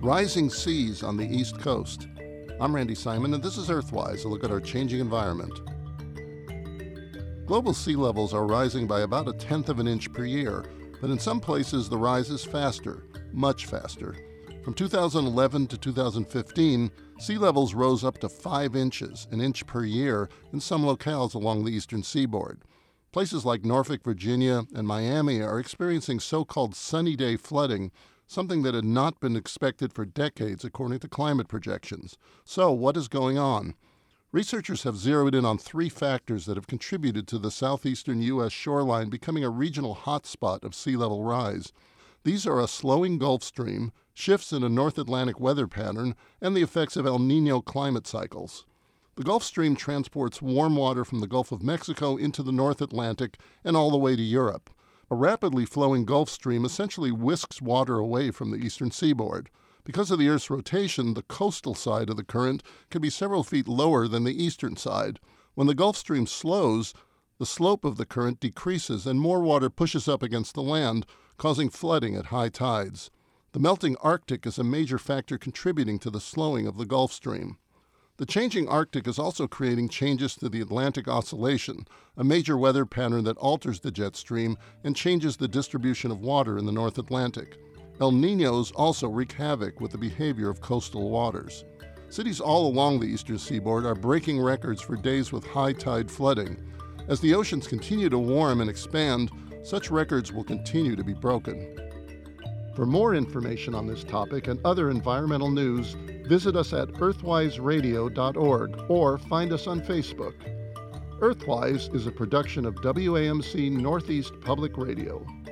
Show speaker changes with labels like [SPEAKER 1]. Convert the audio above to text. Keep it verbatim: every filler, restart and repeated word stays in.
[SPEAKER 1] Rising seas on the East Coast. I'm Randy Simon, and this is Earthwise, a look at our changing environment. Global sea levels are rising by about a tenth of an inch per year, but in some places the rise is faster, much faster. From two thousand eleven to two thousand fifteen, sea levels rose up to five inches, an inch per year, in some locales along the eastern seaboard. Places like Norfolk, Virginia, and Miami are experiencing so-called sunny day flooding, something that had not been expected for decades according to climate projections. So, what is going on? Researchers have zeroed in on three factors that have contributed to the southeastern U S shoreline becoming a regional hotspot of sea level rise. These are a slowing Gulf Stream, shifts in a North Atlantic weather pattern, and the effects of El Niño climate cycles. The Gulf Stream transports warm water from the Gulf of Mexico into the North Atlantic and all the way to Europe. A rapidly flowing Gulf Stream essentially whisks water away from the eastern seaboard. Because of the Earth's rotation, the coastal side of the current can be several feet lower than the eastern side. When the Gulf Stream slows, the slope of the current decreases and more water pushes up against the land, causing flooding at high tides. The melting Arctic is a major factor contributing to the slowing of the Gulf Stream. The changing Arctic is also creating changes to the Atlantic Oscillation, a major weather pattern that alters the jet stream and changes the distribution of water in the North Atlantic. El Niños also wreak havoc with the behavior of coastal waters. Cities all along the eastern seaboard are breaking records for days with high tide flooding. As the oceans continue to warm and expand, such records will continue to be broken. For more information on this topic and other environmental news, visit us at earthwise radio dot org or find us on Facebook. Earthwise is a production of W A M C Northeast Public Radio.